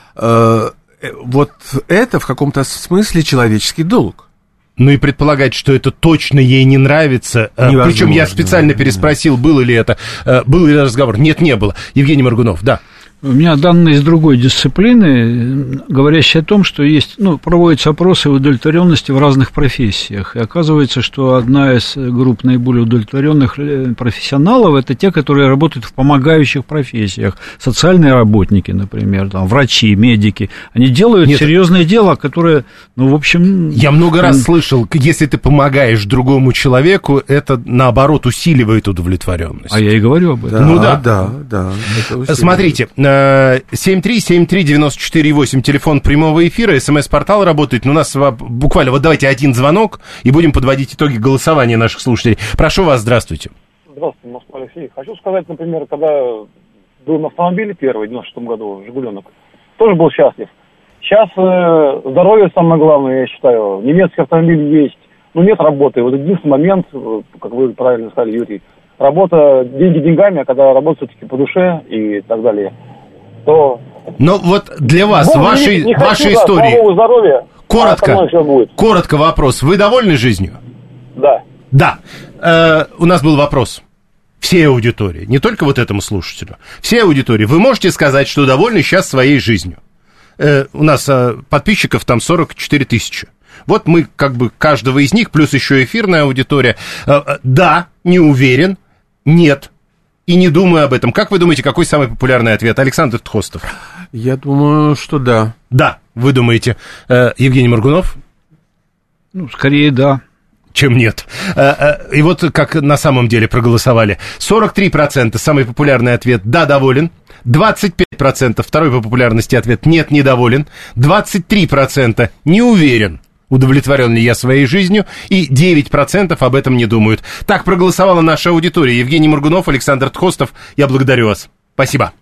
вот это в каком-то смысле человеческий долг. Ну и предполагать, что это точно ей не нравится. Невозможно. Причем я специально переспросил, был ли это, был ли разговор. Нет, не было. Евгений Моргунов, да. У меня данные из другой дисциплины, говорящие о том, что есть, ну, проводятся опросы удовлетворенности в разных профессиях. И оказывается, что одна из групп наиболее удовлетворенных профессионалов – это те, которые работают в помогающих профессиях. Социальные работники, например, там, врачи, медики. Они делают Нет. серьезное дело, которое, ну, в общем… Я много раз слышал, если ты помогаешь другому человеку, это, наоборот, усиливает удовлетворенность. А я и говорю об этом. Да, ну да. Да, да. Смотрите. семь три семь три девяносто четыре восемь, телефон прямого эфира, смс-портал работает. У нас буквально, вот давайте один звонок, и будем подводить итоги голосования наших слушателей. Прошу вас, здравствуйте. Здравствуйте, Москва, Алексей. Хочу сказать, например, когда был на автомобиле первый, в девяносто шестом году, «Жигуленок», тоже был счастлив. Сейчас э, здоровье самое главное, я считаю. Немецкий автомобиль есть, но нет работы. Вот единственный момент, как вы правильно сказали, Юрий, работа, деньги деньгами, а когда работа все-таки по душе и так далее, то… Но вот для вас, Бог, вашей, не, не вашей хочу, истории, да, здоровья, коротко, а коротко вопрос. Вы довольны жизнью? Да. Да. Э, у нас был вопрос. Всей аудитории, не только вот этому слушателю, всей аудитории. Вы можете сказать, что довольны сейчас своей жизнью? Э, у нас э, подписчиков там сорок четыре тысячи. Вот мы как бы каждого из них, плюс еще эфирная аудитория. Э, э, да, не уверен. Нет. И не думаю об этом. Как вы думаете, какой самый популярный ответ? Александр Тхостов. Я думаю, что да. Да, вы думаете. Э, Евгений Моргунов? Ну, скорее да. Чем нет. Э, э, и вот как на самом деле проголосовали. сорок три процента самый популярный ответ «да, доволен». двадцать пять процентов второй по популярности ответ «нет, недоволен». двадцать три процента «не уверен». Удовлетворен ли я своей жизнью, и девять процентов об этом не думают. Так проголосовала наша аудитория. Евгений Моргунов, Александр Тхостов. Я благодарю вас. Спасибо.